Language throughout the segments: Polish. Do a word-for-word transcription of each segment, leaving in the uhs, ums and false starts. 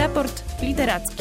Raport literacki.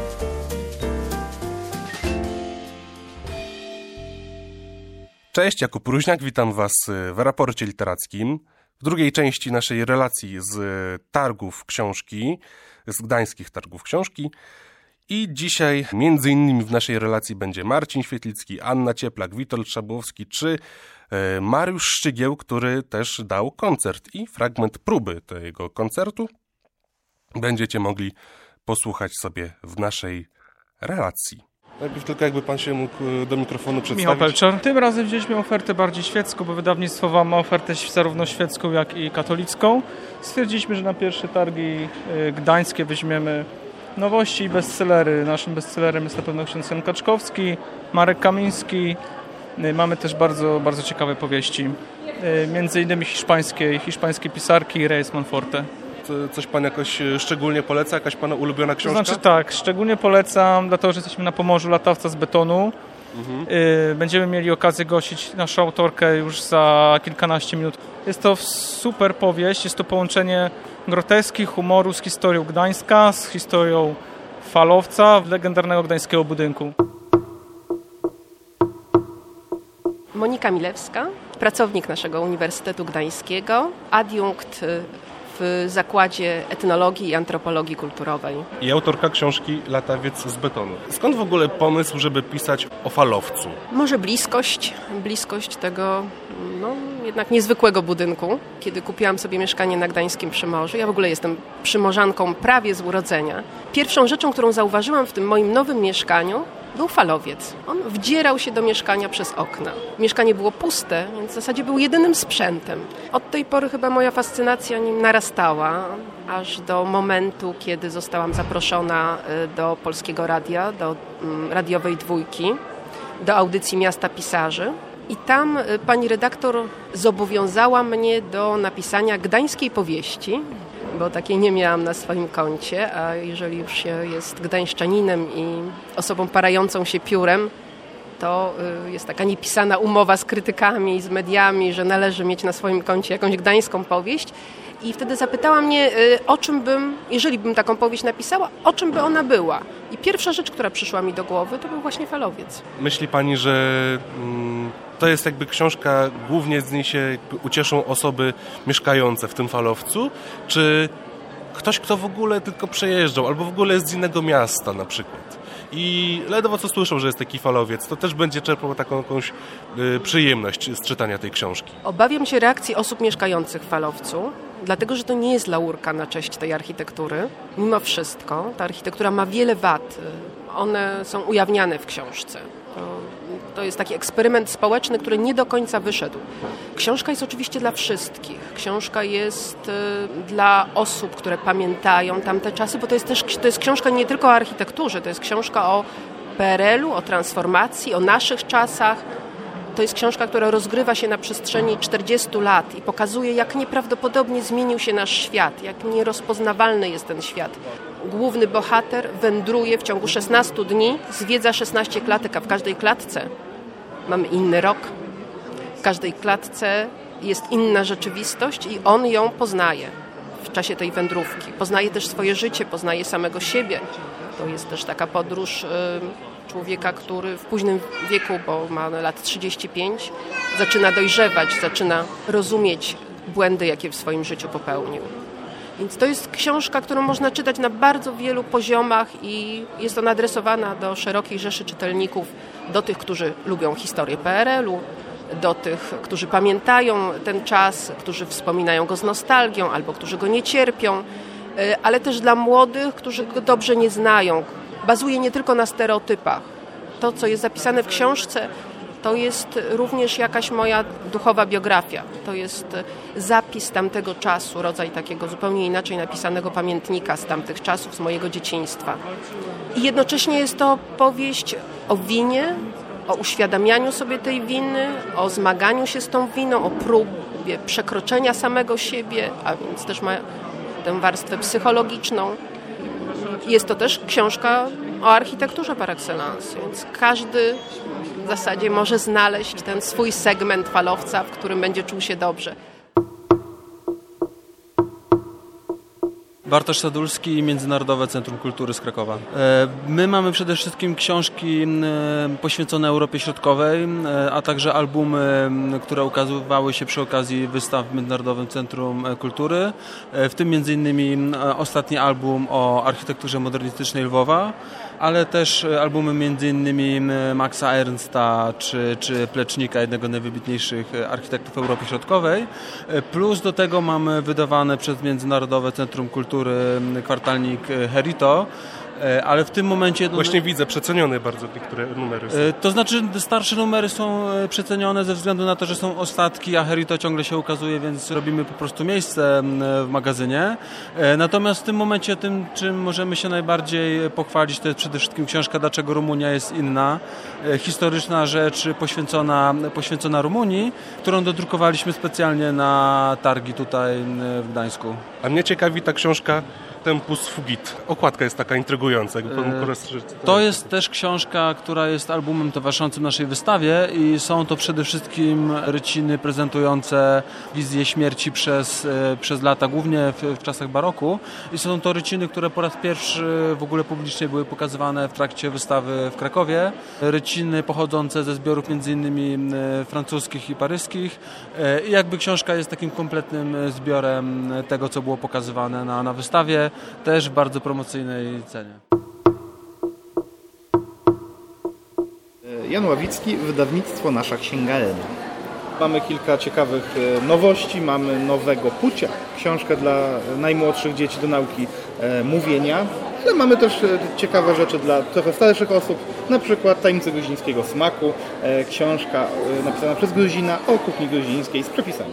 Cześć, Jakub Ruźniak, witam Was w raporcie literackim. W drugiej części naszej relacji z targów książki, z gdańskich targów książki. I dzisiaj między innymi w naszej relacji będzie Marcin Świetlicki, Anna Cieplak, Witold Szabłowski czy Mariusz Szczygieł, który też dał koncert i fragment próby tego koncertu będziecie mogli posłuchać sobie w naszej relacji. Najpierw tylko jakby pan się mógł do mikrofonu przedstawić. Michał Pelczor. Tym razem wzięliśmy ofertę bardziej świecką, bo wydawnictwo wam ma ofertę zarówno świecką, jak i katolicką. Stwierdziliśmy, że na pierwsze targi gdańskie weźmiemy nowości i bestsellery. Naszym bestsellerem jest na pewno ksiądz Jan Kaczkowski, Marek Kamiński. Mamy też bardzo, bardzo ciekawe powieści. Między innymi hiszpańskiej, hiszpańskiej pisarki Reyes Monforte. Coś pan jakoś szczególnie poleca? Jakaś pana ulubiona książka? To znaczy tak, szczególnie polecam, dlatego że jesteśmy na Pomorzu, Latawca z betonu. Mhm. Będziemy mieli okazję gościć naszą autorkę już za kilkanaście minut. Jest to super powieść, jest to połączenie groteski, humoru z historią Gdańska, z historią falowca, legendarnego gdańskiego budynku. Monika Milewska, pracownik naszego Uniwersytetu Gdańskiego, adiunkt w Zakładzie Etnologii i Antropologii Kulturowej. I autorka książki Latawiec z betonu. Skąd w ogóle pomysł, żeby pisać o falowcu? Może bliskość, bliskość tego no, jednak niezwykłego budynku. Kiedy kupiłam sobie mieszkanie na Gdańskim Przymorzu, ja w ogóle jestem przymorzanką prawie z urodzenia, pierwszą rzeczą, którą zauważyłam w tym moim nowym mieszkaniu, był falowiec. On wdzierał się do mieszkania przez okna. Mieszkanie było puste, więc w zasadzie był jedynym sprzętem. Od tej pory chyba moja fascynacja nim narastała, aż do momentu, kiedy zostałam zaproszona do Polskiego Radia, do radiowej dwójki, do audycji Miasta Pisarzy. I tam pani redaktor zobowiązała mnie do napisania gdańskiej powieści, bo takiej nie miałam na swoim koncie, a jeżeli już się jest gdańszczaninem i osobą parającą się piórem, to jest taka niepisana umowa z krytykami i z mediami, że należy mieć na swoim koncie jakąś gdańską powieść. I wtedy zapytała mnie, o czym bym, jeżeli bym taką powieść napisała, o czym by ona była. I pierwsza rzecz, która przyszła mi do głowy, to był właśnie falowiec. Myśli pani, że mm, to jest jakby książka, głównie z niej się jakby ucieszą osoby mieszkające w tym falowcu, czy ktoś, kto w ogóle tylko przejeżdżał, albo w ogóle jest z innego miasta na przykład i ledwo co słyszał, że jest taki falowiec, to też będzie czerpał taką jakąś y, przyjemność z czytania tej książki. Obawiam się reakcji osób mieszkających w falowcu, dlatego że to nie jest laurka na cześć tej architektury. Mimo wszystko ta architektura ma wiele wad. One są ujawniane w książce. To, to jest taki eksperyment społeczny, który nie do końca wyszedł. Książka jest oczywiście dla wszystkich. Książka jest y, dla osób, które pamiętają tamte czasy, bo to jest też to jest książka nie tylko o architekturze, to jest książka o P R L u, o transformacji, o naszych czasach. To jest książka, która rozgrywa się na przestrzeni czterdziestu lat i pokazuje, jak nieprawdopodobnie zmienił się nasz świat, jak nierozpoznawalny jest ten świat. Główny bohater wędruje w ciągu szesnastu dni, zwiedza szesnaście klatek, a w każdej klatce mamy inny rok. W każdej klatce jest inna rzeczywistość i on ją poznaje w czasie tej wędrówki. Poznaje też swoje życie, poznaje samego siebie. To jest też taka podróż y, człowieka, który w późnym wieku, bo ma lat trzydzieści pięć, zaczyna dojrzewać, zaczyna rozumieć błędy, jakie w swoim życiu popełnił. Więc to jest książka, którą można czytać na bardzo wielu poziomach i jest ona adresowana do szerokiej rzeszy czytelników, do tych, którzy lubią historię P R L u, do tych, którzy pamiętają ten czas, którzy wspominają go z nostalgią albo którzy go nie cierpią, ale też dla młodych, którzy go dobrze nie znają. Bazuje nie tylko na stereotypach. To, co jest zapisane w książce, to jest również jakaś moja duchowa biografia. To jest zapis tamtego czasu, rodzaj takiego zupełnie inaczej napisanego pamiętnika z tamtych czasów, z mojego dzieciństwa. I jednocześnie jest to powieść o winie, o uświadamianiu sobie tej winy, o zmaganiu się z tą winą, o próbie przekroczenia samego siebie, a więc też ma tę warstwę psychologiczną. Jest to też książka o architekturze par excellence, więc każdy w zasadzie może znaleźć ten swój segment falowca, w którym będzie czuł się dobrze. Bartosz Sadulski, Międzynarodowe Centrum Kultury z Krakowa. My mamy przede wszystkim książki poświęcone Europie Środkowej, a także albumy, które ukazywały się przy okazji wystaw w Międzynarodowym Centrum Kultury, w tym między innymi ostatni album o architekturze modernistycznej Lwowa, ale też albumy między innymi Maxa Ernsta czy, czy Plecznika, jednego z najwybitniejszych architektów Europy Środkowej. Plus do tego mamy wydawane przez Międzynarodowe Centrum Kultury kwartalnik Herito, ale w tym momencie... Właśnie widzę, przecenione bardzo niektóre numery są. To znaczy starsze numery są przecenione ze względu na to, że są ostatki, a Herito ciągle się ukazuje, więc robimy po prostu miejsce w magazynie. Natomiast w tym momencie tym, czym możemy się najbardziej pochwalić, to jest przede wszystkim książka Dlaczego Rumunia jest inna. Historyczna rzecz poświęcona, poświęcona Rumunii, którą dodrukowaliśmy specjalnie na targi tutaj w Gdańsku. A mnie ciekawi ta książka Tempus Fugit. Okładka jest taka intrygująca. Jakby pan e, to jest też książka, która jest albumem towarzyszącym naszej wystawie i są to przede wszystkim ryciny prezentujące wizję śmierci przez, przez lata, głównie w, w czasach baroku. I są to ryciny, które po raz pierwszy w ogóle publicznie były pokazywane w trakcie wystawy w Krakowie. Ryciny pochodzące ze zbiorów między innymi francuskich i paryskich. I jakby książka jest takim kompletnym zbiorem tego, co było pokazywane na, na wystawie. Też w bardzo promocyjnej cenie. Jan Ławicki, wydawnictwo Nasza Księgarnia. Mamy kilka ciekawych nowości. Mamy nowego Pucia, książkę dla najmłodszych dzieci do nauki e, mówienia. Ale mamy też ciekawe rzeczy dla trochę starszych osób, na przykład Tajemnice gruzińskiego smaku, e, książka e, napisana przez Gruzina o kuchni gruzińskiej z przepisami.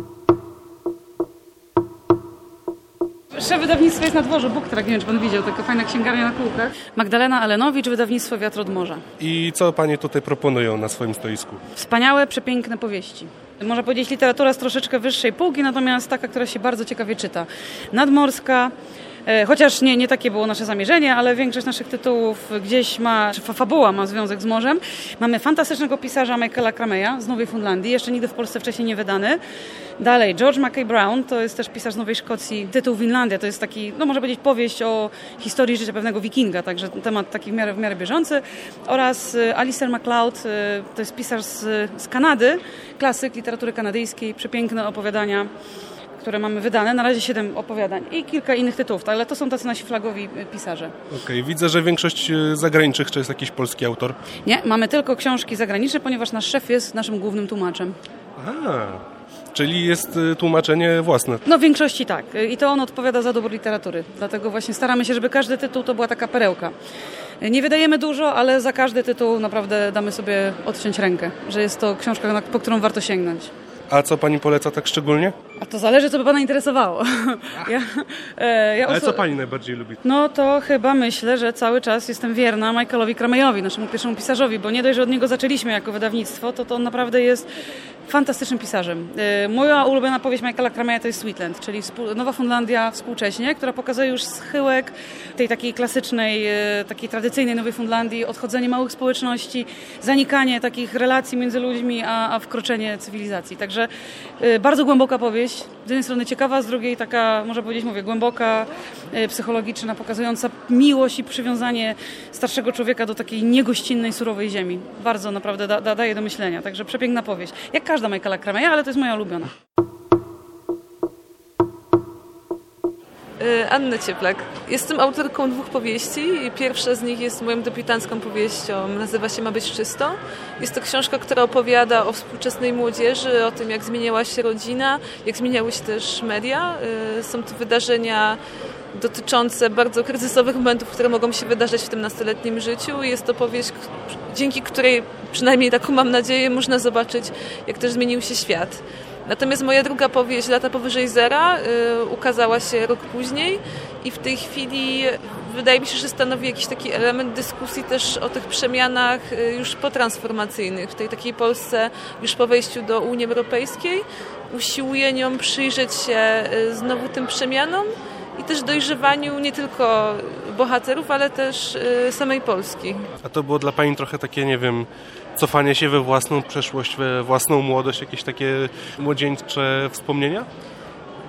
Szef wydawnictwa jest na dworze Booktrack, nie wiem, czy pan widział, taka fajna księgarnia na kółkach. Magdalena Alenowicz, wydawnictwo Wiatr od Morza. I co panie tutaj proponują na swoim stoisku? Wspaniałe, przepiękne powieści. Można powiedzieć literatura z troszeczkę wyższej półki, natomiast taka, która się bardzo ciekawie czyta. Nadmorska, chociaż nie, nie takie było nasze zamierzenie, ale większość naszych tytułów gdzieś ma, czy fabuła ma związek z morzem. Mamy fantastycznego pisarza Michaela Krameya z Nowej Fundlandii, jeszcze nigdy w Polsce wcześniej nie wydany. Dalej, George Mackay Brown, to jest też pisarz z Nowej Szkocji, tytuł Winlandia, to jest taki, no można powiedzieć, powieść o historii życia pewnego wikinga, także temat taki w miarę, w miarę bieżący. Oraz Alistair MacLeod, to jest pisarz z, z Kanady, klasyk literatury kanadyjskiej, przepiękne opowiadania, które mamy wydane, na razie siedem opowiadań i kilka innych tytułów, ale to są tacy nasi flagowi pisarze. Okej, okay, widzę, że większość zagranicznych, czy jest jakiś polski autor? Nie, mamy tylko książki zagraniczne, ponieważ nasz szef jest naszym głównym tłumaczem. Aha. Czyli jest tłumaczenie własne. No w większości tak. I to on odpowiada za dobór literatury. Dlatego właśnie staramy się, żeby każdy tytuł to była taka perełka. Nie wydajemy dużo, ale za każdy tytuł naprawdę damy sobie odciąć rękę, że jest to książka, po którą warto sięgnąć. A co pani poleca tak szczególnie? A to zależy, co by pana interesowało. Ja, e, ja Ale oso- co pani najbardziej lubi? No to chyba myślę, że cały czas jestem wierna Michaelowi Krameyowi, naszemu pierwszemu pisarzowi, bo nie dość, że od niego zaczęliśmy jako wydawnictwo, to to on naprawdę jest fantastycznym pisarzem. E, moja ulubiona powieść Michaela Krameya to jest Sweetland, czyli współ- Nowa Fundlandia współcześnie, która pokazuje już schyłek tej takiej klasycznej, e, takiej tradycyjnej Nowej Fundlandii, odchodzenie małych społeczności, zanikanie takich relacji między ludźmi, a, a wkroczenie cywilizacji. Także e, bardzo głęboka powieść. Z jednej strony ciekawa, z drugiej taka, można powiedzieć, mówię, głęboka, e, psychologiczna, pokazująca miłość i przywiązanie starszego człowieka do takiej niegościnnej, surowej ziemi. Bardzo naprawdę da, da, daje do myślenia. Także przepiękna powieść. Jak każda Michaela Krameya, ale to jest moja ulubiona. Anna Cieplak. Jestem autorką dwóch powieści. Pierwsza z nich jest moją debiutancką powieścią, nazywa się Ma być czysto. Jest to książka, która opowiada o współczesnej młodzieży, o tym, jak zmieniała się rodzina, jak zmieniały się też media. Są to wydarzenia dotyczące bardzo kryzysowych momentów, które mogą się wydarzyć w tym nastoletnim życiu. Jest to powieść, dzięki której, przynajmniej taką mam nadzieję, można zobaczyć, jak też zmienił się świat. Natomiast moja druga powieść, Lata powyżej zera, y, ukazała się rok później i w tej chwili wydaje mi się, że stanowi jakiś taki element dyskusji też o tych przemianach y, już potransformacyjnych w tej takiej Polsce już po wejściu do Unii Europejskiej. Usiłuje nią przyjrzeć się y, znowu tym przemianom i też dojrzewaniu nie tylko bohaterów, ale też y, samej Polski. A to było dla pani trochę takie, nie wiem, cofanie się we własną przeszłość, we własną młodość, jakieś takie młodzieńcze wspomnienia?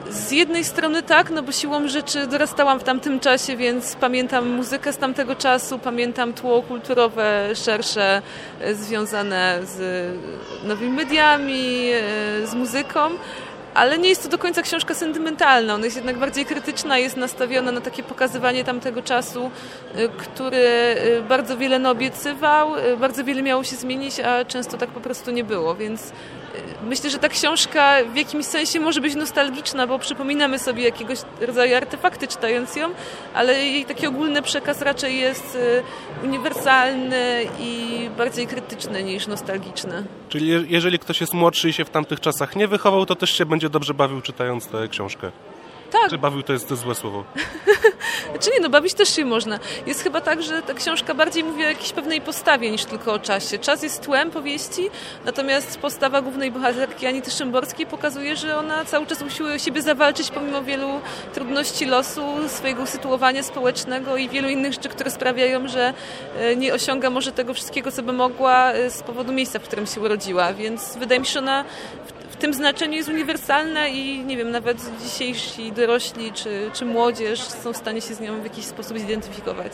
Z jednej strony tak, no bo siłą rzeczy dorastałam w tamtym czasie, więc pamiętam muzykę z tamtego czasu, pamiętam tło kulturowe szersze związane z nowymi mediami, z muzyką, ale nie jest to do końca książka sentymentalna. Ona jest jednak bardziej krytyczna, jest nastawiona na takie pokazywanie tamtego czasu, który bardzo wiele naobiecywał, bardzo wiele miało się zmienić, a często tak po prostu nie było, więc myślę, że ta książka w jakimś sensie może być nostalgiczna, bo przypominamy sobie jakiegoś rodzaju artefakty czytając ją, ale jej taki ogólny przekaz raczej jest uniwersalny i bardziej krytyczny niż nostalgiczny. Czyli je- jeżeli ktoś jest młodszy i się w tamtych czasach nie wychował, to też się będzie dobrze bawił czytając tę książkę. Tak. Czy bawił to jest to złe słowo? Czy nie, no bawić też się można. Jest chyba tak, że ta książka bardziej mówi o jakiejś pewnej postawie niż tylko o czasie. Czas jest tłem powieści, natomiast postawa głównej bohaterki Anity Szymborskiej pokazuje, że ona cały czas usiłuje o siebie zawalczyć pomimo wielu trudności losu, swojego usytuowania społecznego i wielu innych rzeczy, które sprawiają, że nie osiąga może tego wszystkiego, co by mogła z powodu miejsca, w którym się urodziła. Więc wydaje mi się, że ona w tym znaczeniu jest uniwersalna i nie wiem, nawet dzisiejsi dorośli czy, czy młodzież są w stanie się z nią w jakiś sposób zidentyfikować.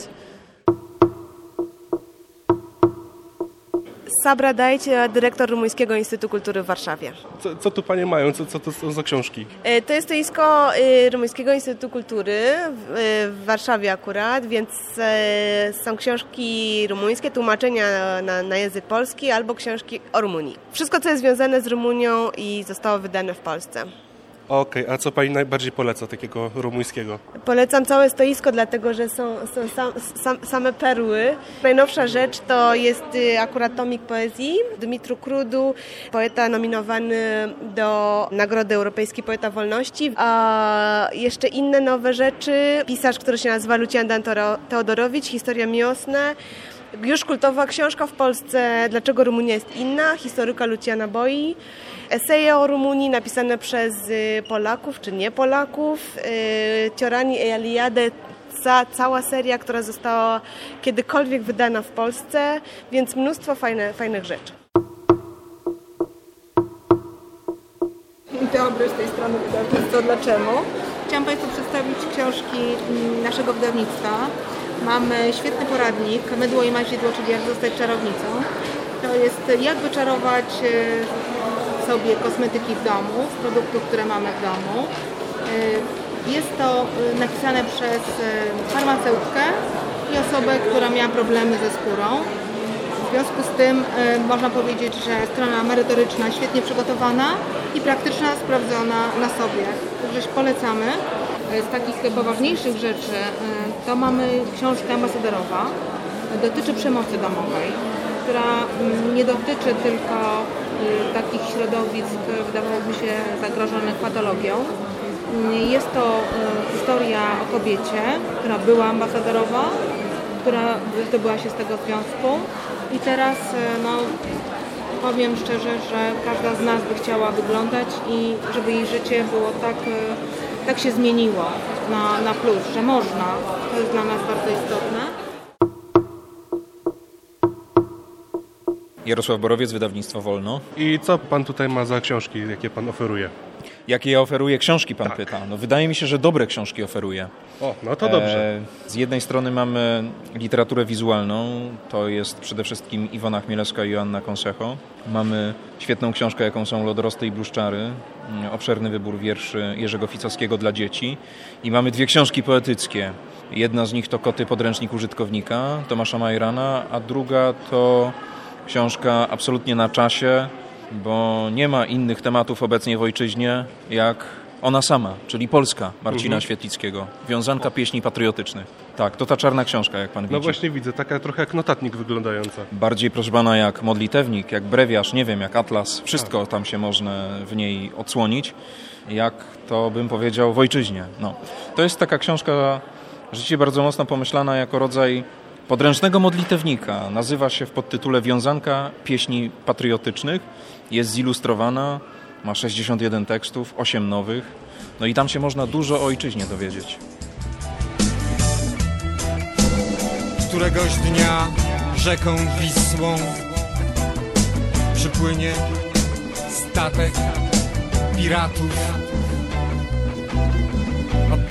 Sabra Dajć, dyrektor Rumuńskiego Instytutu Kultury w Warszawie. Co, co tu panie mają? Co, co to są za książki? To jest stoisko Rumuńskiego Instytutu Kultury w Warszawie akurat, więc są książki rumuńskie, tłumaczenia na, na język polski albo książki o Rumunii. Wszystko, co jest związane z Rumunią i zostało wydane w Polsce. Okej, okay, a co pani najbardziej poleca takiego rumuńskiego? Polecam całe stoisko, dlatego że są, są sam, sam, same perły. Najnowsza rzecz to jest akurat tomik poezji Dumitru Krudu, poeta nominowany do Nagrody Europejskiej Poeta Wolności. A jeszcze inne nowe rzeczy, pisarz, który się nazywa Lucian Dan Teodorowicz, Historia Miłosna. Już kultowa książka w Polsce, Dlaczego Rumunia jest inna, historyka Luciana Boi. Eseje o Rumunii napisane przez Polaków czy nie Polaków. Ciorani e Aliade, ca, cała seria, która została kiedykolwiek wydana w Polsce, więc mnóstwo fajne, fajnych rzeczy. Dzień dobry, z tej strony wydawnictwo Dlaczemu. Chciałam Państwu przedstawić książki naszego wydawnictwa. Mamy świetny poradnik, Mydło i mazidło, czyli jak zostać czarownicą. To jest jak wyczarować sobie kosmetyki w domu, z produktów, które mamy w domu. Jest to napisane przez farmaceutkę i osobę, która miała problemy ze skórą. W związku z tym można powiedzieć, że strona merytoryczna, świetnie przygotowana i praktyczna, sprawdzona na sobie. Także polecamy. Z takich poważniejszych rzeczy to mamy książkę ambasadorowa. Dotyczy przemocy domowej, która nie dotyczy tylko takich środowisk, wydawałoby się, zagrożonych patologią. Jest to historia o kobiecie, która była ambasadorowa, która wydobyła się z tego związku i teraz no, powiem szczerze, że każda z nas by chciała wyglądać i żeby jej życie było tak, tak się zmieniło na, na plus, że można. To jest dla nas bardzo istotne. Jarosław Borowiec, wydawnictwo Wolno. I co pan tutaj ma za książki, jakie pan oferuje? Jakie ja oferuję książki, pan tak. pyta? No, wydaje mi się, że dobre książki oferuję. O, no to dobrze. E, z jednej strony mamy literaturę wizualną, to jest przede wszystkim Iwona Chmielewska i Joanna Consejo. Mamy świetną książkę, jaką są Lodorosty i Bluszczary, obszerny wybór wierszy Jerzego Ficowskiego dla dzieci. I mamy dwie książki poetyckie. Jedna z nich to Koty, podręcznik użytkownika Tomasza Majrana, a druga to książka absolutnie na czasie, bo nie ma innych tematów obecnie w ojczyźnie jak ona sama, czyli Polska Marcina mhm. Świetlickiego. Wiązanka pieśni patriotycznych. Tak, to ta czarna książka, jak pan widzi. No właśnie widzę, taka trochę jak notatnik wyglądająca. Bardziej, proszę pana, jak modlitewnik, jak brewiarz, nie wiem, jak atlas. Wszystko A. tam się można w niej odsłonić, jak to bym powiedział w ojczyźnie. No. To jest taka książka rzeczywiście bardzo mocno pomyślana jako rodzaj podręcznego modlitewnika. Nazywa się w podtytule Wiązanka pieśni patriotycznych. Jest zilustrowana, ma sześćdziesiąt jeden tekstów, osiem nowych. No i tam się można dużo o ojczyźnie dowiedzieć. Któregoś dnia rzeką Wisłą przypłynie statek piratów.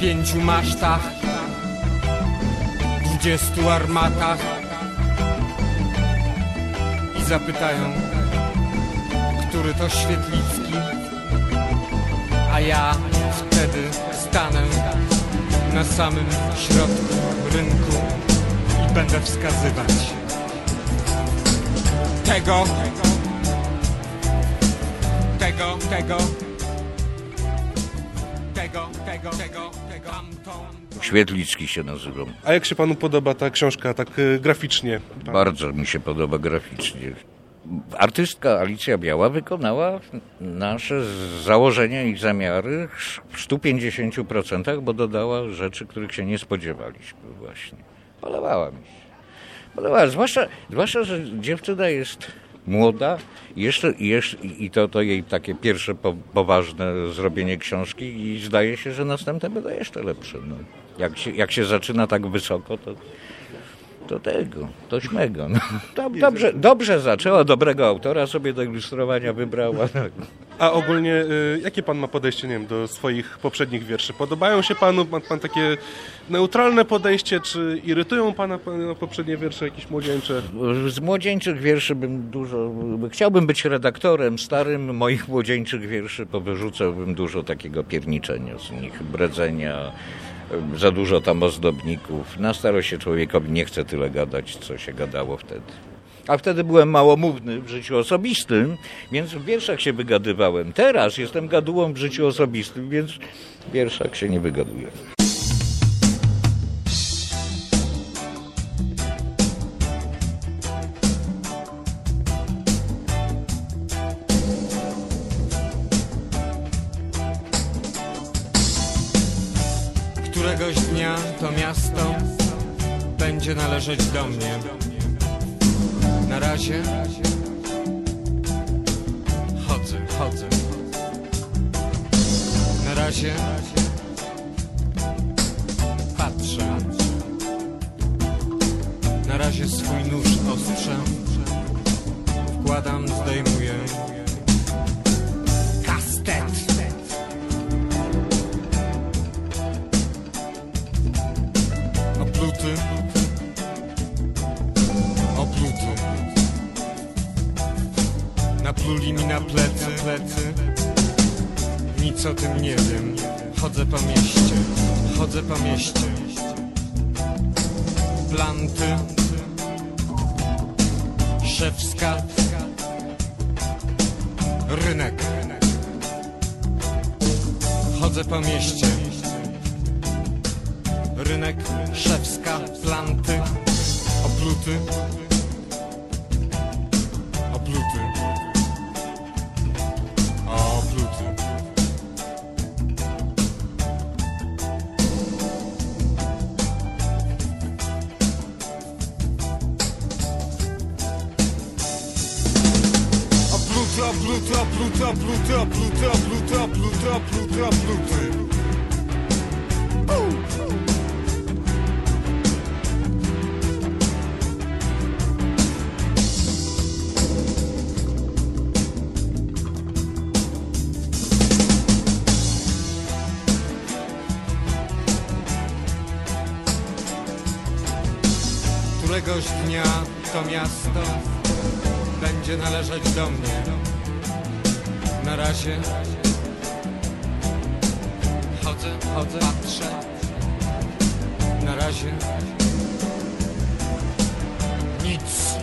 pięciu masztach, dwudziestu armatach i zapytają, który to Świetlicki, a ja wtedy stanę na samym środku rynku i będę wskazywać tego, tego, tego, tego, tego, tego, tego, tamtą. Świetlicki się nazywam. A jak się panu podoba ta książka tak y, graficznie? Pan... Bardzo mi się podoba graficznie. Artystka Alicja Biała wykonała nasze założenia i zamiary w stu pięćdziesięciu procentach, bo dodała rzeczy, których się nie spodziewaliśmy właśnie. Podobała mi się. Podobała, zwłaszcza, zwłaszcza, że dziewczyna jest młoda i, jeszcze, i, jeszcze, i to, to jej takie pierwsze po, poważne zrobienie książki i zdaje się, że następne będą jeszcze lepsze. No. Jak, się, jak się zaczyna tak wysoko, to... To tego, to śmego. No. Dobrze, dobrze zaczęła, dobrego autora sobie do ilustrowania wybrała. A ogólnie, y, jakie pan ma podejście, nie wiem, do swoich poprzednich wierszy? Podobają się panu? Ma pan takie neutralne podejście, czy irytują pana, pana poprzednie wiersze jakieś młodzieńcze? Z młodzieńczych wierszy bym dużo... Chciałbym być redaktorem starym moich młodzieńczych wierszy, bo wyrzucałbym dużo takiego pierniczenia z nich, bredzenia. Za dużo tam ozdobników. Na starość się człowiekowi nie chce tyle gadać, co się gadało wtedy. A wtedy byłem małomówny w życiu osobistym, więc w wierszach się wygadywałem. Teraz jestem gadułą w życiu osobistym, więc w wierszach się nie wygaduję. Któregoś dnia to miasto będzie należeć do mnie. Na razie chodzę, chodzę. Na razie patrzę. Na razie swój nóż ostrzę. Wkładam, zdejmuję kastet. Opluty, opluty. Napluli mi na plecy, plecy. Nic o tym nie wiem. Chodzę po mieście, chodzę po mieście. Planty, szewska, rynek. Chodzę po mieście. Rynek, szewska, planty, opluty, opluty, opluty. Opluty, opluty, opluty, opluty, opluty, opluty, opluty, opluty, opluty. Któregoś dnia to miasto będzie należeć do mnie. Na razie chodzę, chodzę, patrzę. Na razie nic.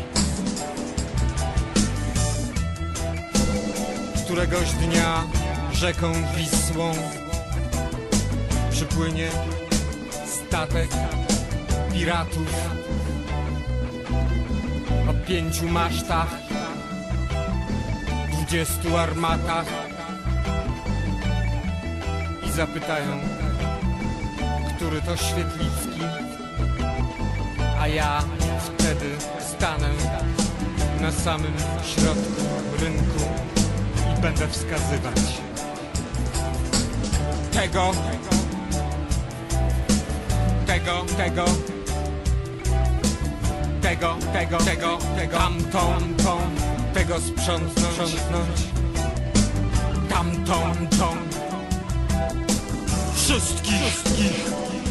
Któregoś dnia rzeką Wisłą przypłynie statek piratów o pięciu masztach, dwudziestu armatach i zapytają, który to Świetlicki, a ja wtedy stanę na samym środku rynku i będę wskazywać tego, tego, tego, tego, tego, tego, tego, tamtą, tą, tego sprzątnąć, tamtą, tą, wszystkich.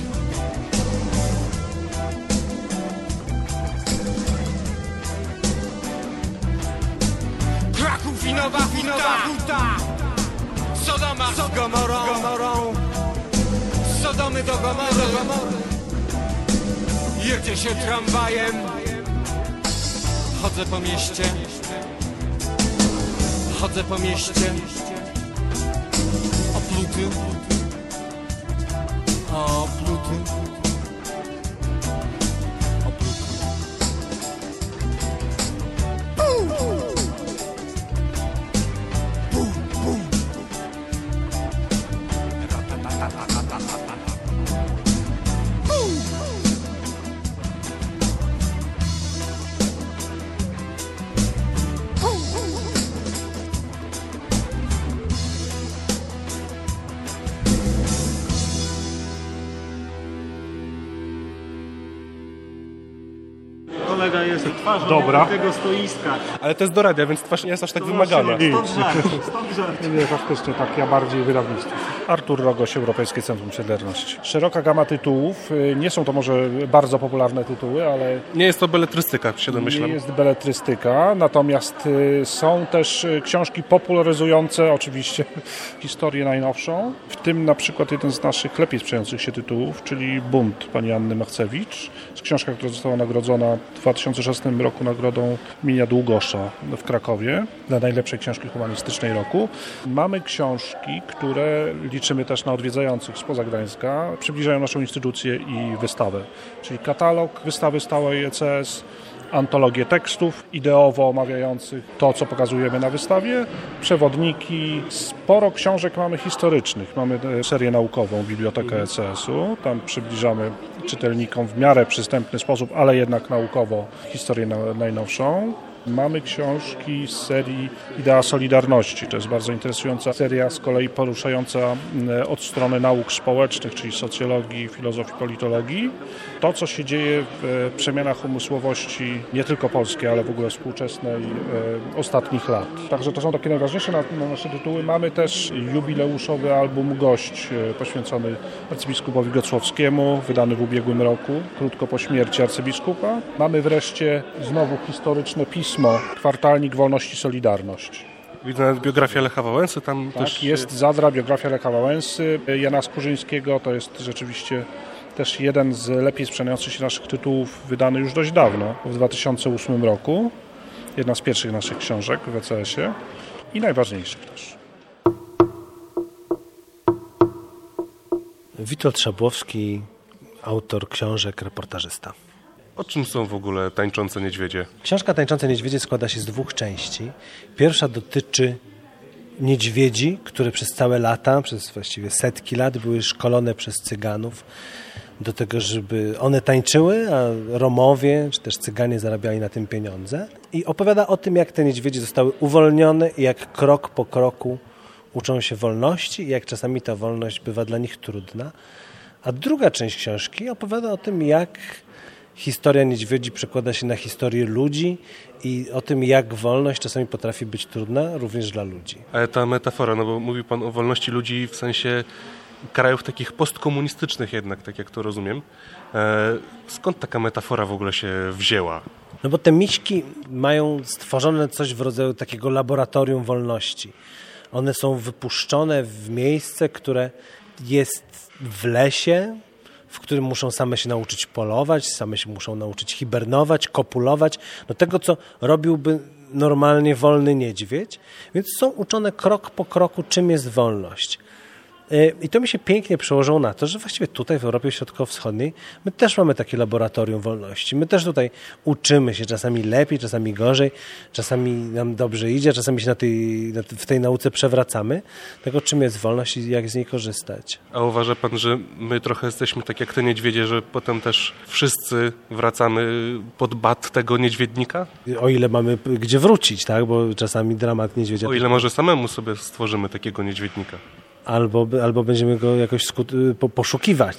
Kraków i Nowa Huta, Sodoma z Gomorą, Gomorą. Z Sodomy do Gomory. Jedzie się tramwajem, chodzę po mieście, chodzę po mieście, opluty, opluty, opluty. Bum, bum, bum. Kolega jest twarzą Dobra. tego stoiska. Ale to jest do radia, więc twarz nie jest aż tak wymagana. Stąd żart, stąd żart. Nie, faktycznie tak, ja bardziej wydawnictwo. Artur Rogoś, Europejskie Centrum Siedlerności. Szeroka gama tytułów, nie są to może bardzo popularne tytuły, ale... Nie jest to beletrystyka, się domyślam. Nie jest beletrystyka, natomiast są też książki popularyzujące oczywiście historię najnowszą. W tym na przykład jeden z naszych lepiej sprzedających się tytułów, czyli Bunt pani Anny Machcewicz. To książka, która została nagrodzona w dwa tysiące szesnastym roku nagrodą imienia Długosza w Krakowie dla najlepszej książki humanistycznej roku. Mamy książki, które liczymy też na odwiedzających spoza Gdańska, przybliżają naszą instytucję i wystawę. Czyli katalog wystawy stałej E C S, antologię tekstów ideowo omawiających to, co pokazujemy na wystawie, przewodniki, sporo książek mamy historycznych. Mamy serię naukową, Bibliotekę E C S u. Tam przybliżamy czytelnikom w miarę przystępny sposób, ale jednak naukowo historię na, najnowszą. Mamy książki z serii Idea Solidarności. To jest bardzo interesująca seria, z kolei poruszająca od strony nauk społecznych, czyli socjologii, filozofii, politologii. To, co się dzieje w przemianach umysłowości nie tylko polskiej, ale w ogóle współczesnej e, ostatnich lat. Także to są takie najważniejsze na, na nasze tytuły. Mamy też jubileuszowy album Gość e, poświęcony arcybiskupowi Gocłowskiemu, wydany w ubiegłym roku, krótko po śmierci arcybiskupa. Mamy wreszcie znowu historyczne pismo Kwartalnik Wolności Solidarność. Widzę nawet biografię Lecha Wałęsy tam tak, też... jest Zadra, biografia Lecha Wałęsy, Jana Skurzyńskiego. To jest rzeczywiście też jeden z lepiej sprzedających się naszych tytułów, wydany już dość dawno, w dwa tysiące ósmym roku. Jedna z pierwszych naszych książek w E C S ie i najważniejszych też. Witold Szabłowski, autor książek, reportażysta. O czym są w ogóle Tańczące Niedźwiedzie? Książka Tańczące Niedźwiedzie składa się z dwóch części. Pierwsza dotyczy niedźwiedzi, które przez całe lata, przez właściwie setki lat były szkolone przez Cyganów do tego, żeby one tańczyły, a Romowie czy też Cyganie zarabiali na tym pieniądze. I opowiada o tym, jak te niedźwiedzie zostały uwolnione i jak krok po kroku uczą się wolności i jak czasami ta wolność bywa dla nich trudna. A druga część książki opowiada o tym, jak historia niedźwiedzi przekłada się na historię ludzi i o tym, jak wolność czasami potrafi być trudna również dla ludzi. Ale ta metafora, no bo mówi pan o wolności ludzi w sensie krajów takich postkomunistycznych jednak, tak jak to rozumiem. E, skąd taka metafora w ogóle się wzięła? No bo te miśki mają stworzone coś w rodzaju takiego laboratorium wolności. One są wypuszczone w miejsce, które jest w lesie, w którym muszą same się nauczyć polować, same się muszą nauczyć hibernować, kopulować, do tego, co robiłby normalnie wolny niedźwiedź. Więc są uczone krok po kroku, czym jest wolność. I to mi się pięknie przełożyło na to, że właściwie tutaj w Europie Środkowo-Wschodniej my też mamy takie laboratorium wolności. My też tutaj uczymy się czasami lepiej, czasami gorzej, czasami nam dobrze idzie, czasami się na tej, na, w tej nauce przewracamy. Tego, czym jest wolność i jak z niej korzystać. A uważa pan, że my trochę jesteśmy tak jak te niedźwiedzie, że potem też wszyscy wracamy pod bat tego niedźwiednika? O ile mamy gdzie wrócić, tak? Bo czasami dramat niedźwiedzia... O ile może samemu sobie stworzymy takiego niedźwiednika? Albo, albo będziemy go jakoś skut- poszukiwać.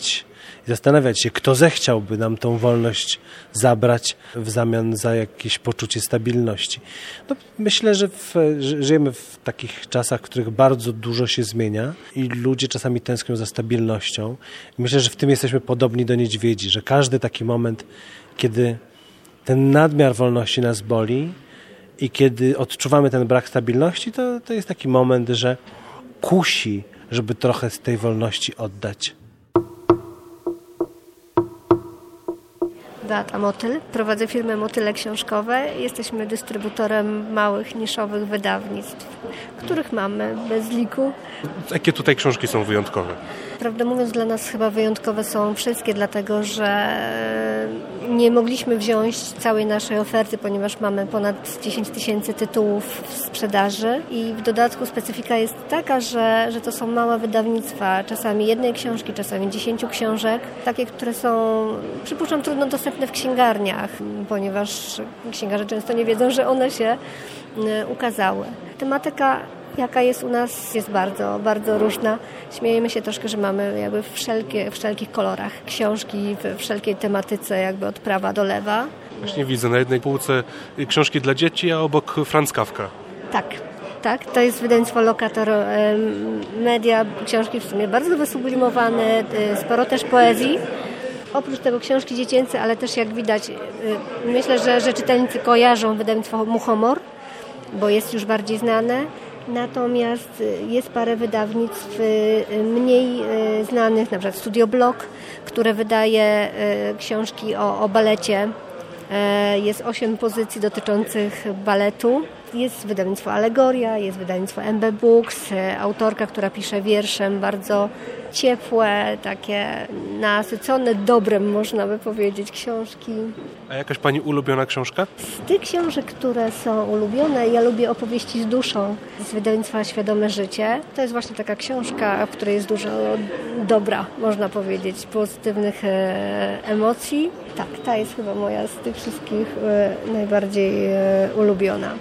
i zastanawiać się, kto zechciałby nam tą wolność zabrać w zamian za jakieś poczucie stabilności. No, myślę, że w, że żyjemy w takich czasach, w których bardzo dużo się zmienia i ludzie czasami tęsknią za stabilnością. Myślę, że w tym jesteśmy podobni do niedźwiedzi, że każdy taki moment, kiedy ten nadmiar wolności nas boli i kiedy odczuwamy ten brak stabilności, to, to jest taki moment, że kusi, żeby trochę z tej wolności oddać. Beata Motyl. Prowadzę firmę Motyle Książkowe. Jesteśmy dystrybutorem małych, niszowych wydawnictw, których mamy bez liku. Jakie tutaj książki są wyjątkowe? Prawdę mówiąc, dla nas chyba wyjątkowe są wszystkie, dlatego że nie mogliśmy wziąć całej naszej oferty, ponieważ mamy ponad dziesięć tysięcy tytułów w sprzedaży i w dodatku specyfika jest taka, że, że to są małe wydawnictwa, czasami jednej książki, czasami dziesięciu książek, takie, które są, przypuszczam, trudno dostępne w księgarniach, ponieważ księgarze często nie wiedzą, że one się ukazały. Tematyka, jaka jest u nas, jest bardzo, bardzo różna. Śmiejemy się troszkę, że mamy jakby wszelkie, w wszelkich kolorach książki, w wszelkiej tematyce, jakby od prawa do lewa. Właśnie widzę na jednej półce książki dla dzieci, a obok Franz Kafka. Tak, tak. To jest wydawnictwo Lokator Media. Książki w sumie bardzo wysublimowane, sporo też poezji. Oprócz tego książki dziecięce, ale też jak widać, myślę, że, że czytelnicy kojarzą wydawnictwo Muchomor, bo jest już bardziej znane. Natomiast jest parę wydawnictw mniej znanych, na przykład Studio Blok, które wydaje książki o, o balecie. Jest osiem pozycji dotyczących baletu. Jest wydawnictwo Alegoria, jest wydawnictwo M B Books, autorka, która pisze wierszem, bardzo ciepłe, takie nasycone dobrem, można by powiedzieć, książki. A jakaś Pani ulubiona książka? Z tych książek, które są ulubione, ja lubię Opowieści z duszą z wydawnictwa Świadome Życie. To jest właśnie taka książka, w której jest dużo dobra, można powiedzieć, pozytywnych e, emocji. Tak, ta jest chyba moja z tych wszystkich e, najbardziej e, ulubiona.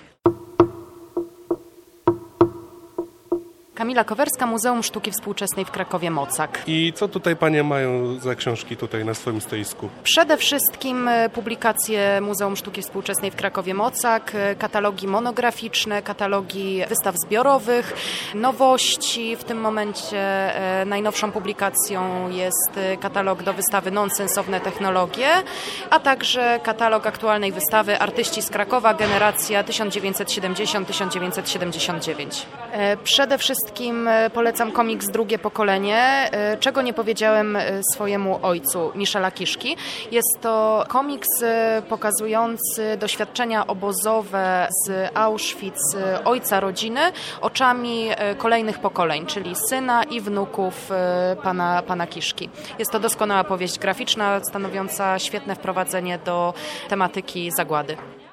Kamila Kowerska, Muzeum Sztuki Współczesnej w Krakowie Mocak. I co tutaj Panie mają za książki tutaj na swoim stoisku? Przede wszystkim publikacje Muzeum Sztuki Współczesnej w Krakowie Mocak, katalogi monograficzne, katalogi wystaw zbiorowych, nowości. W tym momencie najnowszą publikacją jest katalog do wystawy Nonsensowne technologie, a także katalog aktualnej wystawy Artyści z Krakowa, generacja tysiąc dziewięćset siedemdziesiąt do tysiąc dziewięćset siedemdziesiąt dziewięć. Przede wszystkim polecam komiks Drugie pokolenie, czego nie powiedziałem swojemu ojcu, Michela Kiszki. Jest to komiks pokazujący doświadczenia obozowe z Auschwitz ojca rodziny oczami kolejnych pokoleń, czyli syna i wnuków pana, pana Kiszki. Jest to doskonała powieść graficzna, stanowiąca świetne wprowadzenie do tematyki zagłady.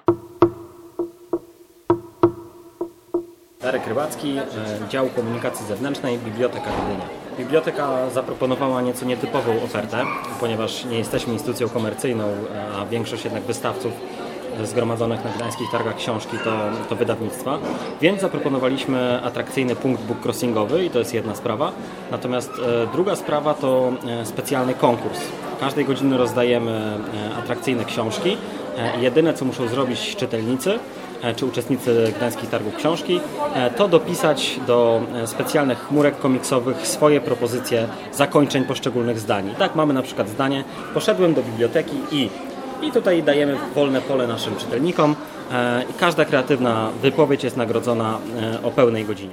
Darek Rybacki, dział komunikacji zewnętrznej, Biblioteka Gdynia. Biblioteka zaproponowała nieco nietypową ofertę, ponieważ nie jesteśmy instytucją komercyjną, a większość jednak wystawców zgromadzonych na Gdańskich Targach Książki to, to wydawnictwa, więc zaproponowaliśmy atrakcyjny punkt bookcrossingowy i to jest jedna sprawa. Natomiast e, druga sprawa to e, specjalny konkurs. Każdej godziny rozdajemy e, atrakcyjne książki. E, jedyne, co muszą zrobić czytelnicy czy uczestnicy Gdańskich Targów Książki, to dopisać do specjalnych chmurek komiksowych swoje propozycje zakończeń poszczególnych zdań. Tak, mamy na przykład zdanie: poszedłem do biblioteki i... I tutaj dajemy wolne pole naszym czytelnikom i każda kreatywna wypowiedź jest nagrodzona o pełnej godzinie.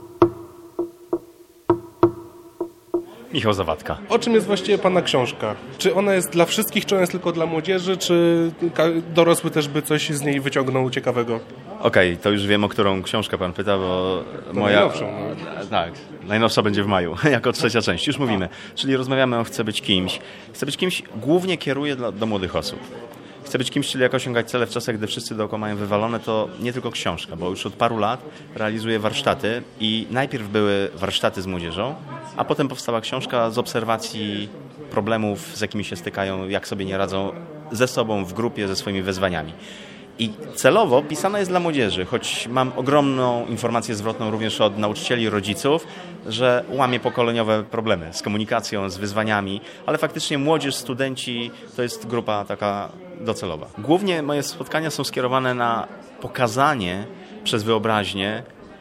Michał Zawadka. O czym jest właściwie Pana książka? Czy ona jest dla wszystkich, czy ona jest tylko dla młodzieży, czy dorosły też by coś z niej wyciągnął ciekawego? Okej, okay, to już wiem, o którą książkę Pan pyta, bo to moja... Najnowszą. No. Tak, najnowsza będzie w maju, jako trzecia część. Już mówimy. Czyli rozmawiamy o Chcę być kimś. Chcę być kimś głównie kieruje do, do młodych osób. Chcę być kimś, czyli jak osiągać cele w czasach, gdy wszyscy dookoła mają wywalone, to nie tylko książka, bo już od paru lat realizuję warsztaty i najpierw były warsztaty z młodzieżą, a potem powstała książka z obserwacji problemów, z jakimi się stykają, jak sobie nie radzą ze sobą, w grupie, ze swoimi wyzwaniami. I celowo pisana jest dla młodzieży, choć mam ogromną informację zwrotną również od nauczycieli i rodziców, że łamie pokoleniowe problemy z komunikacją, z wyzwaniami, ale faktycznie młodzież, studenci to jest grupa taka docelowa. Głównie moje spotkania są skierowane na pokazanie przez wyobraźnię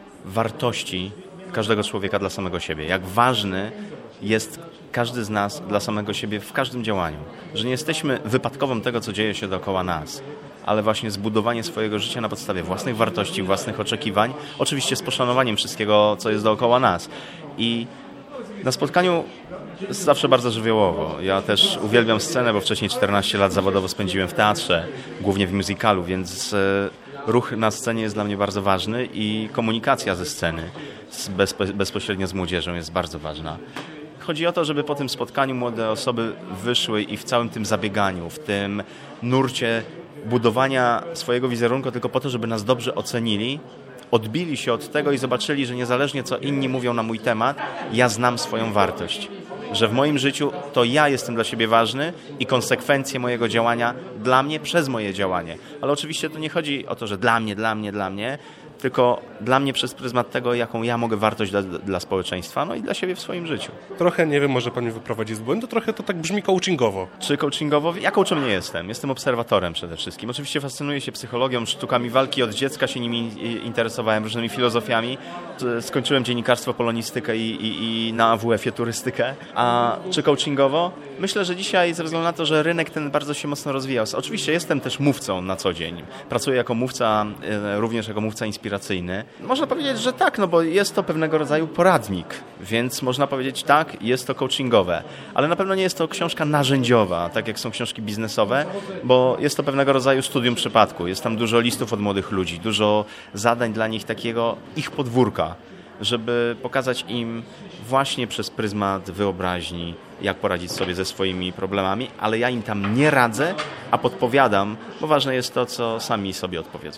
wartości każdego człowieka dla samego siebie. Jak ważny jest każdy z nas dla samego siebie w każdym działaniu. Że nie jesteśmy wypadkową tego, co dzieje się dookoła nas, ale właśnie zbudowanie swojego życia na podstawie własnych wartości, własnych oczekiwań, oczywiście z poszanowaniem wszystkiego, co jest dookoła nas. I na spotkaniu jest zawsze bardzo żywiołowo. Ja też uwielbiam scenę, bo wcześniej czternaście lat zawodowo spędziłem w teatrze, głównie w musicalu, więc ruch na scenie jest dla mnie bardzo ważny i komunikacja ze sceny bezpo, bezpośrednio z młodzieżą jest bardzo ważna. Chodzi o to, żeby po tym spotkaniu młode osoby wyszły i w całym tym zabieganiu, w tym nurcie budowania swojego wizerunku tylko po to, żeby nas dobrze ocenili, odbili się od tego i zobaczyli, że niezależnie co inni mówią na mój temat, ja znam swoją wartość. Że w moim życiu to ja jestem dla siebie ważny i konsekwencje mojego działania dla mnie przez moje działanie. Ale oczywiście to nie chodzi o to, że dla mnie, dla mnie, dla mnie, tylko dla mnie przez pryzmat tego, jaką ja mogę wartość dla, dla społeczeństwa, no i dla siebie w swoim życiu. Trochę, nie wiem, może pan mnie wyprowadzi z błędu, trochę to tak brzmi coachingowo. Czy coachingowo? Ja coachem nie jestem. Jestem obserwatorem przede wszystkim. Oczywiście fascynuję się psychologią, sztukami walki. Od dziecka się nimi interesowałem, różnymi filozofiami. Skończyłem dziennikarstwo, polonistykę i, i, i na A W F-ie turystykę. A czy coachingowo? Myślę, że dzisiaj ze względu na to, że rynek ten bardzo się mocno rozwijał. Oczywiście jestem też mówcą na co dzień. Pracuję jako mówca, również jako mówca inspiracyjny. Można powiedzieć, że tak, no bo jest to pewnego rodzaju poradnik, więc można powiedzieć tak, jest to coachingowe, ale na pewno nie jest to książka narzędziowa, tak jak są książki biznesowe, bo jest to pewnego rodzaju studium przypadku. Jest tam dużo listów od młodych ludzi, dużo zadań dla nich takiego ich podwórka, żeby pokazać im właśnie przez pryzmat wyobraźni, jak poradzić sobie ze swoimi problemami, ale ja im tam nie radzę, a podpowiadam, bo ważne jest to, co sami sobie odpowiedzą.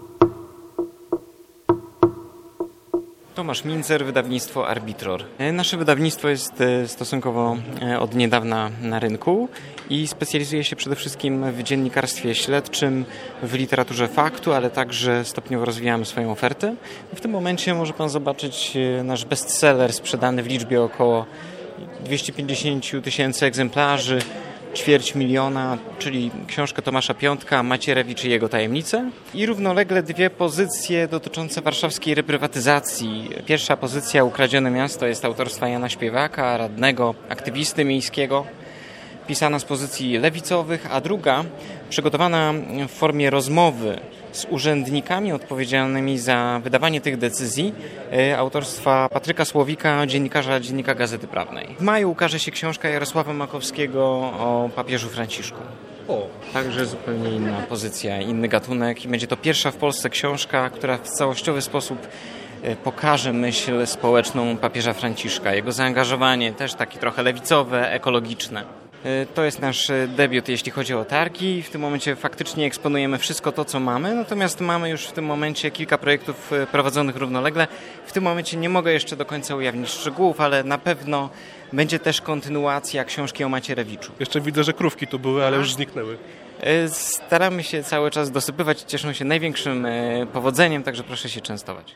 Tomasz Minczer, wydawnictwo Arbitror. Nasze wydawnictwo jest stosunkowo od niedawna na rynku i specjalizuje się przede wszystkim w dziennikarstwie śledczym, w literaturze faktu, ale także stopniowo rozwijamy swoją ofertę. W tym momencie może pan zobaczyć nasz bestseller sprzedany w liczbie około dwieście pięćdziesiąt tysięcy egzemplarzy, ćwierć miliona, czyli książkę Tomasza Piątka, Macierewicz i jego tajemnice. I równolegle dwie pozycje dotyczące warszawskiej reprywatyzacji. Pierwsza pozycja, Ukradzione miasto, jest autorstwa Jana Śpiewaka, radnego, aktywisty miejskiego, pisana z pozycji lewicowych, a druga, przygotowana w formie rozmowy z urzędnikami odpowiedzialnymi za wydawanie tych decyzji, autorstwa Patryka Słowika, dziennikarza Dziennika Gazety Prawnej. W maju ukaże się książka Jarosława Makowskiego o papieżu Franciszku. O. Także zupełnie inna pozycja, inny gatunek i będzie to pierwsza w Polsce książka, która w całościowy sposób pokaże myśl społeczną papieża Franciszka, jego zaangażowanie też takie trochę lewicowe, ekologiczne. To jest nasz debiut, jeśli chodzi o targi. W tym momencie faktycznie eksponujemy wszystko to, co mamy, natomiast mamy już w tym momencie kilka projektów prowadzonych równolegle. W tym momencie nie mogę jeszcze do końca ujawnić szczegółów, ale na pewno będzie też kontynuacja książki o Macierewiczu. Jeszcze widzę, że krówki tu były, ale już zniknęły. Staramy się cały czas dosypywać, cieszą się największym powodzeniem, także proszę się częstować.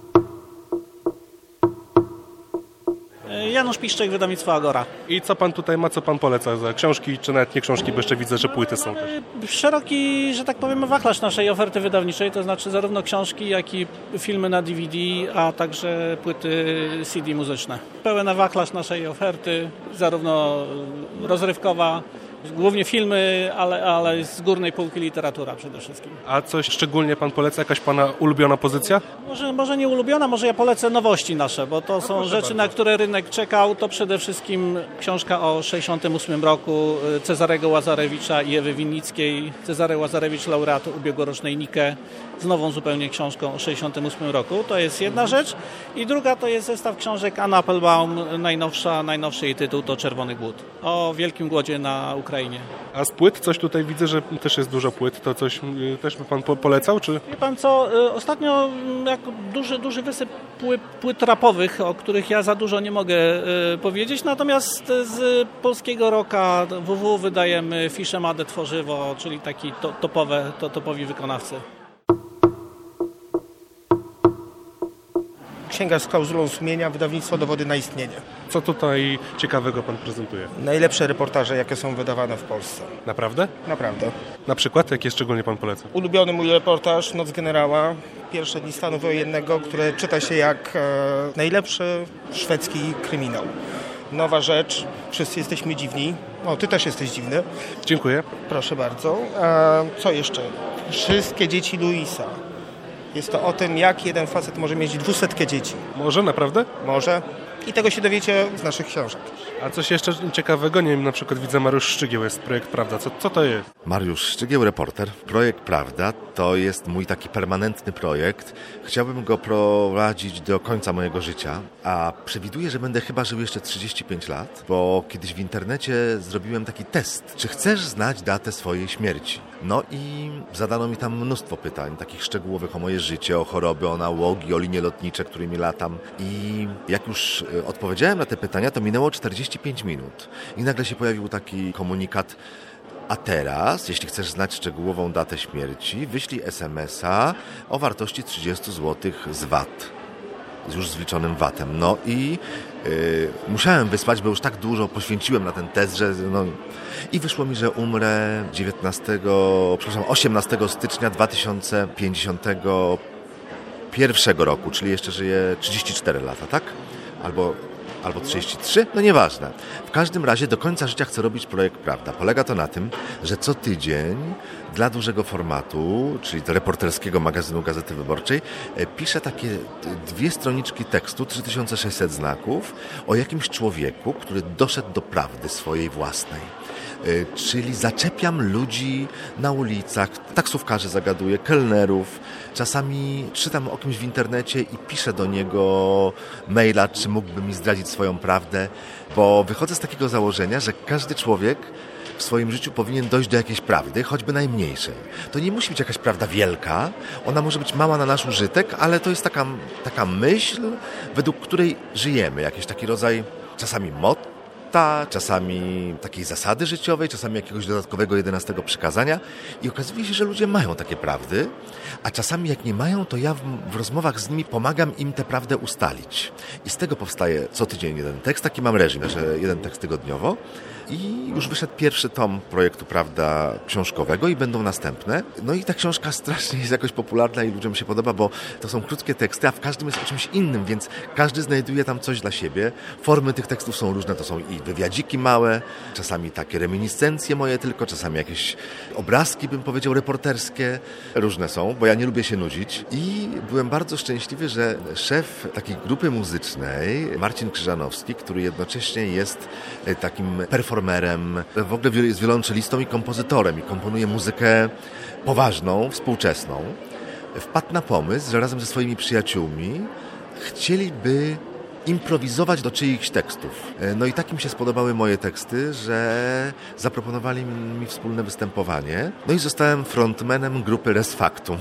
Janusz Piszczek, wydawnictwo Agora. I co pan tutaj ma, co pan poleca za książki, czy nawet nie książki, bo jeszcze widzę, że płyty są też. Szeroki, że tak powiem, wachlarz naszej oferty wydawniczej, to znaczy zarówno książki, jak i filmy na D V D, a także płyty C D muzyczne. Pełen wachlarz naszej oferty, zarówno rozrywkowa, głównie filmy, ale, ale z górnej półki literatura przede wszystkim. A coś szczególnie pan poleca? Jakaś pana ulubiona pozycja? Może, może nie ulubiona, może ja polecę nowości nasze, bo to są rzeczy, bardzo. Na które rynek czekał. To przede wszystkim książka o sześćdziesiątym ósmym roku Cezarego Łazarewicza i Ewy Winnickiej. Cezary Łazarewicz, laureat ubiegłorocznej Nike, z nową zupełnie książką o sześćdziesiątym ósmym roku. To jest jedna rzecz. I druga to jest zestaw książek Anny Applebaum, najnowsza, najnowszy jej tytuł to Czerwony Głód. O wielkim głodzie na Ukrainie. Ukrainie. A z płyt coś tutaj widzę, że też jest dużo płyt. To coś y, też by pan po- polecał, czy? Wie pan co, y, ostatnio y, jak duży, duży wysyp płyt, płyt rapowych, o których ja za dużo nie mogę y, powiedzieć, natomiast z polskiego rocka W W wydajemy Fisze Made Tworzywo, czyli taki to, topowe, to, topowi wykonawcy. Księga z klauzulą sumienia, wydawnictwo Dowody na istnienie. Co tutaj ciekawego pan prezentuje? Najlepsze reportaże, jakie są wydawane w Polsce. Naprawdę? Naprawdę. Na przykład, jakie szczególnie pan poleca? Ulubiony mój reportaż Noc Generała, pierwsze dni stanu wojennego, które czyta się jak e, najlepszy szwedzki kryminał. Nowa rzecz, wszyscy jesteśmy dziwni. O, ty też jesteś dziwny. Dziękuję. Proszę bardzo. E, co jeszcze? Wszystkie dzieci Luisa. Jest to o tym, jak jeden facet może mieć dwusetkę dzieci. Może, naprawdę? Może. I tego się dowiecie z naszych książek. A coś jeszcze ciekawego? Nie wiem, na przykład widzę Mariusz Szczygieł, jest projekt Prawda. Co, co to jest? Mariusz Szczygieł, reporter. Projekt Prawda to jest mój taki permanentny projekt. Chciałbym go prowadzić do końca mojego życia, a przewiduję, że będę chyba żył jeszcze trzydzieści pięć lat, bo kiedyś w internecie zrobiłem taki test. Czy chcesz znać datę swojej śmierci? No i zadano mi tam mnóstwo pytań, takich szczegółowych o moje życie, o choroby, o nałogi, o linie lotnicze, którymi latam. I jak już odpowiedziałem na te pytania, to minęło czterdzieści pięć minut. I nagle się pojawił taki komunikat: a teraz, jeśli chcesz znać szczegółową datę śmierci, wyślij es em es a o wartości trzydzieści złotych z V A T. Z już zliczonym V A T-em. No i yy, musiałem wysłać, bo już tak dużo poświęciłem na ten test, że no... I wyszło mi, że umrę dziewiętnastego, przepraszam, osiemnastego stycznia dwa tysiące pięćdziesiątego pierwszego roku, czyli jeszcze żyję trzydzieści cztery lata, tak? Albo... albo trzydzieści trzy, no nieważne. W każdym razie do końca życia chcę robić projekt Prawda. Polega to na tym, że co tydzień dla dużego formatu, czyli do reporterskiego magazynu Gazety Wyborczej, piszę takie dwie stroniczki tekstu, trzy tysiące sześćset znaków, o jakimś człowieku, który doszedł do prawdy swojej własnej. Czyli zaczepiam ludzi na ulicach, taksówkarzy zagaduję, kelnerów, czasami czytam o kimś w internecie i piszę do niego maila, czy mógłby mi zdradzić swoją prawdę, bo wychodzę z takiego założenia, że każdy człowiek w swoim życiu powinien dojść do jakiejś prawdy, choćby najmniejszej. To nie musi być jakaś prawda wielka, ona może być mała na nasz użytek, ale to jest taka, taka myśl, według której żyjemy, jakiś taki rodzaj czasami motto, czasami takiej zasady życiowej, czasami jakiegoś dodatkowego jedenastego przykazania i okazuje się, że ludzie mają takie prawdy, a czasami jak nie mają, to ja w, w rozmowach z nimi pomagam im tę prawdę ustalić. I z tego powstaje co tydzień jeden tekst, taki mam reżim, że jeden tekst tygodniowo. I już wyszedł pierwszy tom projektu Prawda książkowego i będą następne. No i ta książka strasznie jest jakoś popularna i ludziom się podoba, bo to są krótkie teksty, a w każdym jest o czymś innym, więc każdy znajduje tam coś dla siebie. Formy tych tekstów są różne, to są i wywiadziki małe, czasami takie reminiscencje moje tylko, czasami jakieś obrazki, bym powiedział, reporterskie. Różne są, bo ja nie lubię się nudzić. I byłem bardzo szczęśliwy, że szef takiej grupy muzycznej, Marcin Krzyżanowski, który jednocześnie jest takim performerem, w ogóle jest wiolonczelistą i kompozytorem i komponuje muzykę poważną, współczesną, wpadł na pomysł, że razem ze swoimi przyjaciółmi chcieliby improwizować do czyichś tekstów. No i tak im się spodobały moje teksty, że zaproponowali mi wspólne występowanie. No i zostałem frontmanem grupy Res Factum,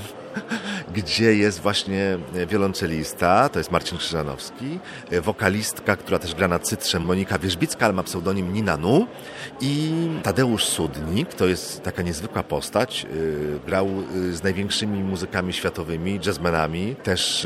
gdzie jest właśnie wiolonczelista, to jest Marcin Krzyżanowski, wokalistka, która też gra na cytrze, Monika Wierzbicka, ale ma pseudonim Nina Nu, i Tadeusz Sudnik, to jest taka niezwykła postać, grał z największymi muzykami światowymi, jazzmenami, też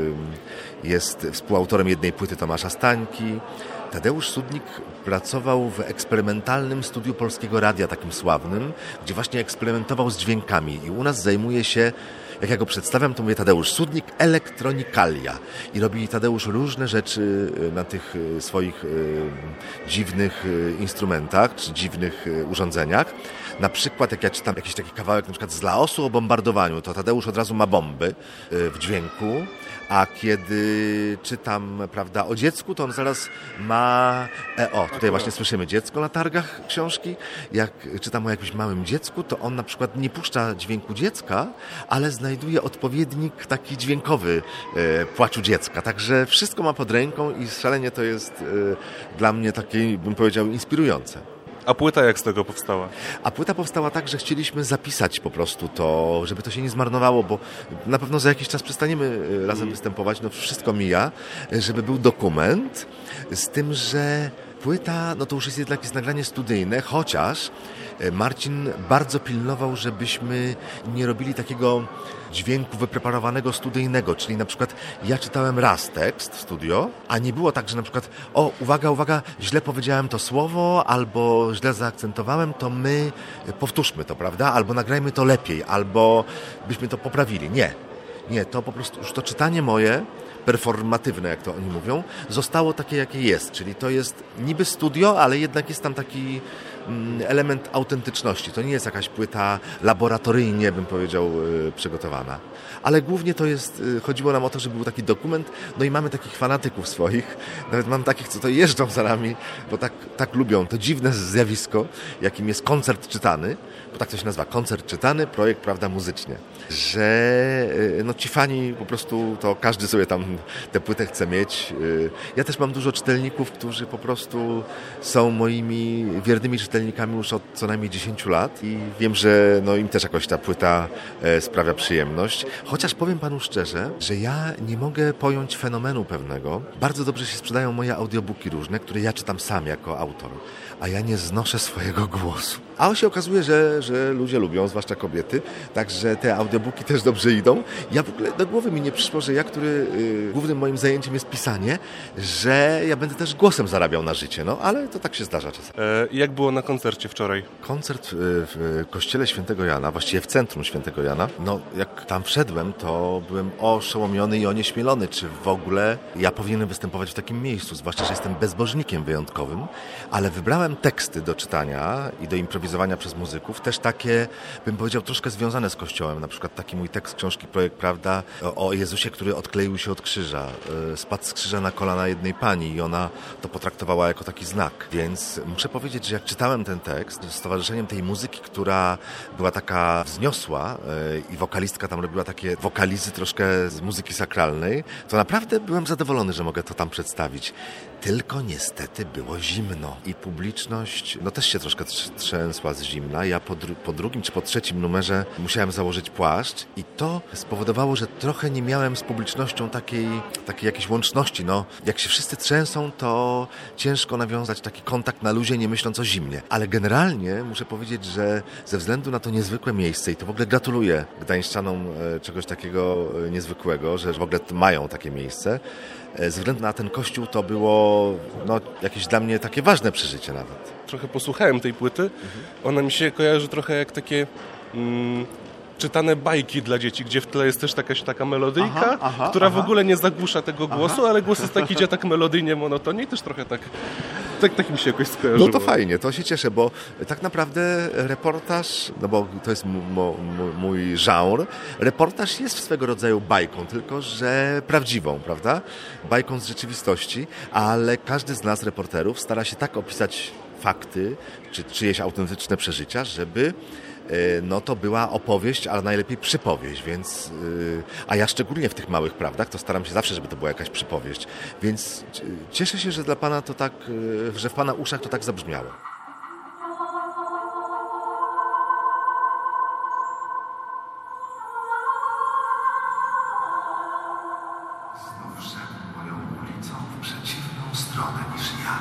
jest współautorem jednej płyty Tomasza Stańki. Tadeusz Sudnik pracował w eksperymentalnym studiu Polskiego Radia, takim sławnym, gdzie właśnie eksperymentował z dźwiękami i u nas zajmuje się, jak ja go przedstawiam, to mówię Tadeusz Sudnik, elektronikalia. I robi Tadeusz różne rzeczy na tych swoich dziwnych instrumentach, czy dziwnych urządzeniach. Na przykład, jak ja czytam jakiś taki kawałek, na przykład z Laosu o bombardowaniu, to Tadeusz od razu ma bomby w dźwięku. A kiedy czytam, prawda, o dziecku, to on zaraz ma... E, o, tutaj właśnie słyszymy dziecko na targach książki. Jak czytam o jakimś małym dziecku, to on na przykład nie puszcza dźwięku dziecka, ale znajduje odpowiednik taki dźwiękowy e, płaczu dziecka. Także wszystko ma pod ręką i szalenie to jest e, dla mnie takie, bym powiedział, inspirujące. A płyta jak z tego powstała? A płyta powstała tak, że chcieliśmy zapisać po prostu to, żeby to się nie zmarnowało, bo na pewno za jakiś czas przestaniemy razem występować, no wszystko mija, żeby był dokument, z tym, że płyta, no to już jest jednak jest nagranie studyjne, chociaż Marcin bardzo pilnował, żebyśmy nie robili takiego dźwięku wypreparowanego studyjnego, czyli na przykład ja czytałem raz tekst w studio, a nie było tak, że na przykład o, uwaga, uwaga, źle powiedziałem to słowo, albo źle zaakcentowałem, to my powtórzmy to, prawda? Albo nagrajmy to lepiej, albo byśmy to poprawili. Nie, nie, to po prostu już to czytanie moje, performatywne, jak to oni mówią, zostało takie, jakie jest, czyli to jest niby studio, ale jednak jest tam taki element autentyczności. To nie jest jakaś płyta laboratoryjnie, bym powiedział, przygotowana. Ale głównie to jest, chodziło nam o to, żeby był taki dokument, no i mamy takich fanatyków swoich, nawet mam takich, co to jeżdżą za nami, bo tak, tak lubią to dziwne zjawisko, jakim jest koncert czytany, bo tak to się nazywa, koncert czytany, projekt, prawda, muzycznie, że no ci fani po prostu, to każdy sobie tam tę płytę chce mieć. Ja też mam dużo czytelników, którzy po prostu są moimi wiernymi czytelnikami już od co najmniej dziesięciu lat i wiem, że no im też jakoś ta płyta sprawia przyjemność. Chociaż powiem panu szczerze, że ja nie mogę pojąć fenomenu pewnego. Bardzo dobrze się sprzedają moje audiobooki różne, które ja czytam sam jako autor, a ja nie znoszę swojego głosu. A się okazuje, że, że ludzie lubią, zwłaszcza kobiety, także te audiobooki też dobrze idą. Ja w ogóle do głowy mi nie przyszło, że ja, który y, głównym moim zajęciem jest pisanie, że ja będę też głosem zarabiał na życie, no ale to tak się zdarza czasem. E, jak było na koncercie wczoraj? Koncert w kościele Świętego Jana, właściwie w centrum Świętego Jana, no jak tam wszedłem, to byłem oszołomiony i onieśmielony, czy w ogóle ja powinienem występować w takim miejscu, zwłaszcza, że jestem bezbożnikiem wyjątkowym, ale wybrałem teksty do czytania i do improwizowania przez muzyków, też takie, bym powiedział, troszkę związane z Kościołem, na przykład taki mój tekst książki Projekt Prawda o Jezusie, który odkleił się od krzyża, spadł z krzyża na kolana jednej pani i ona to potraktowała jako taki znak, więc muszę powiedzieć, że jak czytałem ten tekst z towarzyszeniem tej muzyki, która była taka wzniosła i wokalistka tam robiła takie wokalizy troszkę z muzyki sakralnej, to naprawdę byłem zadowolony, że mogę to tam przedstawić. Tylko niestety było zimno i publiczność no też się troszkę trzęsła z zimna. Ja po, dru- po drugim czy po trzecim numerze musiałem założyć płaszcz i to spowodowało, że trochę nie miałem z publicznością takiej, takiej jakiejś łączności. No, jak się wszyscy trzęsą, to ciężko nawiązać taki kontakt na luzie, nie myśląc o zimnie. Ale generalnie muszę powiedzieć, że ze względu na to niezwykłe miejsce i to w ogóle gratuluję gdańszczanom czegoś takiego niezwykłego, że w ogóle mają takie miejsce. Ze względu na ten kościół to było no, jakieś dla mnie takie ważne przeżycie nawet. Trochę posłuchałem tej płyty. Mhm. Ona mi się kojarzy trochę jak takie mm, czytane bajki dla dzieci, gdzie w tle jest też jakaś taka melodyjka, aha, aha, która aha. w ogóle nie zagłusza tego głosu, aha. ale głos jest taki, idzie tak melodyjnie, monotonnie i też trochę tak, tak, tak mi się jakoś skojarzyło. No to fajnie, to się cieszę, bo tak naprawdę reportaż, no bo to jest m- m- mój żanr, reportaż jest swego rodzaju bajką, tylko że prawdziwą, prawda? Bajką z rzeczywistości, ale każdy z nas, reporterów, stara się tak opisać fakty, czy czyjeś autentyczne przeżycia, żeby no to była opowieść, ale najlepiej przypowieść, więc yy, a ja szczególnie w tych małych prawdach to staram się zawsze, żeby to była jakaś przypowieść, więc cieszę się, że dla Pana to tak, yy, że w Pana uszach to tak zabrzmiało. Znów szedł moją ulicą w przeciwną stronę niż ja.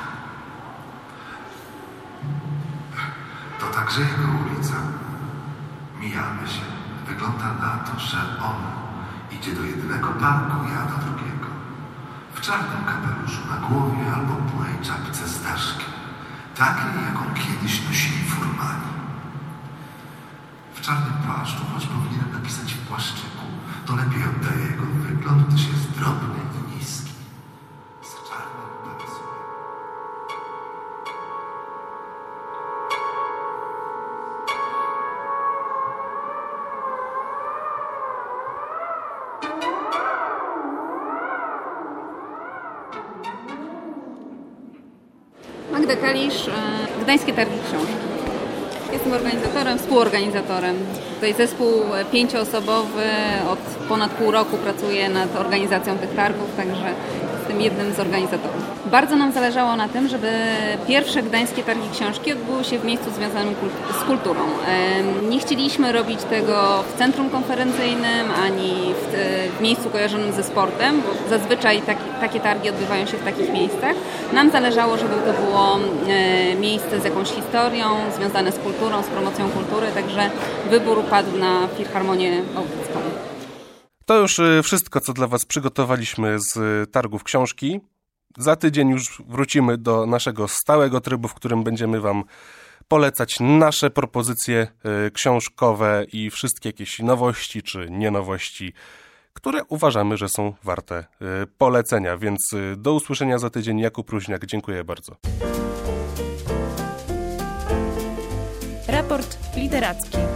To także jego ulica. Mijamy się. Wygląda na to, że on idzie do jednego parku, ja do drugiego. W czarnym kapeluszu na głowie albo burej czapce z daszkiem. Takiej, jaką kiedyś nosili furmani. W czarnym płaszczu, choć powinienem napisać w płaszczyku, to lepiej oddaje jego wygląd, gdyż jest drobny i niski. Z czarnym pasem. Magda Kalisz, Gdańskie Targi Książki. Jestem organizatorem, współorganizatorem. Tutaj zespół pięcioosobowy od ponad pół roku pracuje nad organizacją tych targów, także jestem jednym z organizatorów. Bardzo nam zależało na tym, żeby pierwsze gdańskie targi książki odbyły się w miejscu związanym kult- z kulturą. Nie chcieliśmy robić tego w centrum konferencyjnym, ani w, w miejscu kojarzonym ze sportem, bo zazwyczaj taki, takie targi odbywają się w takich miejscach. Nam zależało, żeby to było miejsce z jakąś historią, związane z kulturą, z promocją kultury, także wybór padł na Filharmonię Audycką. To już wszystko, co dla Was przygotowaliśmy z targów książki. Za tydzień już wrócimy do naszego stałego trybu, w którym będziemy Wam polecać nasze propozycje książkowe i wszystkie jakieś nowości czy nienowości, które uważamy, że są warte polecenia. Więc do usłyszenia za tydzień. Jakub Ruźniak, dziękuję bardzo. Raport literacki.